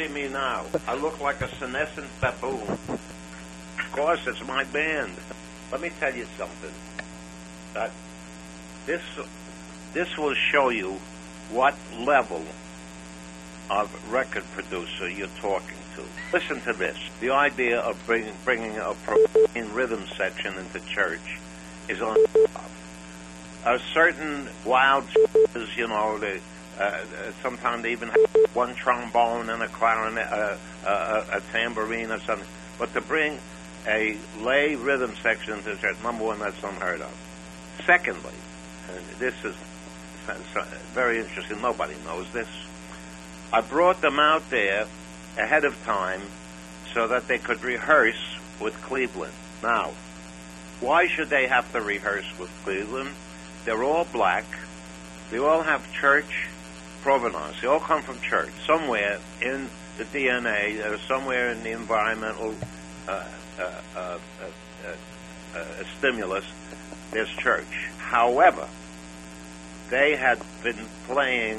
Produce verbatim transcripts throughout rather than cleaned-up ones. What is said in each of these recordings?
see me now? I look like a senescent baboon. Of course, it's my band. Let me tell you something. That this this will show you what level of record producer you're talking to. Listen to this. The idea of bringing, bringing a profane rhythm section into church is on a certain wild, you know, they, uh, sometimes they even have one trombone and a clarinet, uh, uh, a tambourine or something. But to bring a lay rhythm section into church, number one, that's unheard of. Secondly, and this is very interesting, nobody knows this, I brought them out there ahead of time so that they could rehearse with Cleveland. Now, why should they have to rehearse with Cleveland? They're all black. They all have church provenance. They all come from church. Somewhere in the D N A, or somewhere in the environmental uh, uh, uh, uh, uh, uh, stimulus, there's church. However, they had been playing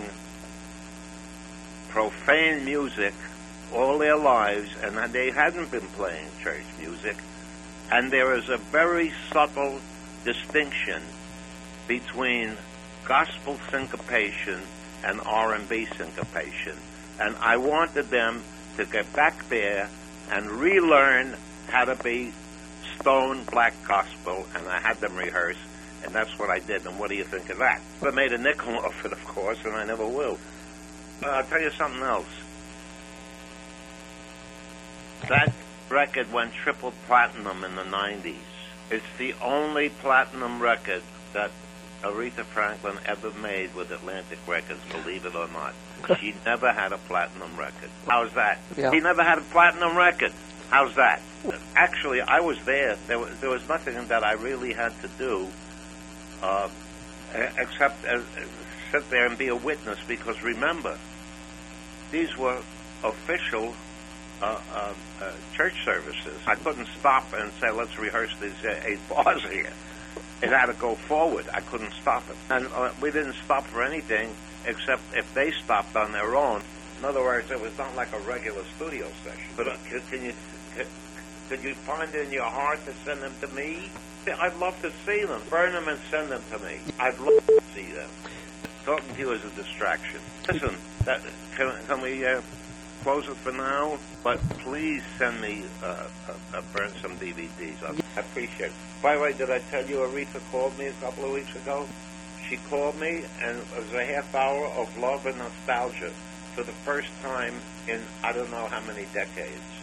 profane music all their lives, and they hadn't been playing church music. And there is a very subtle distinction between gospel syncopation and R and B syncopation. And I wanted them to get back there and relearn how to be stone black gospel, and I had them rehearse, and that's what I did. And what do you think of that? I made a nickel off it, of course, and I never will. Uh, I'll tell you something else. That record went triple platinum in the nineties. It's the only platinum record that Aretha Franklin ever made with Atlantic Records, believe it or not. She never had a platinum record. How's that? Yeah. She never had a platinum record. How's that? Actually, I was there. There was, there was nothing that I really had to do uh, except uh, sit there and be a witness, because remember, these were official uh, uh, uh, church services. I couldn't stop and say, let's rehearse these uh, eight bars here. It had to go forward. I couldn't stop it. And uh, we didn't stop for anything except if they stopped on their own. In other words, it was not like a regular studio session. But uh, can, can you can, could you find it in your heart to send them to me? I'd love to see them. Burn them and send them to me. I'd love to see them. Talking to you is a distraction. Listen, that, can, can we uh, close it for now? But please send me uh, uh, uh, burn some D V Ds. I appreciate it. By the way, did I tell you Aretha called me a couple of weeks ago? She called me, and it was a half hour of love and nostalgia for the first time in I don't know how many decades.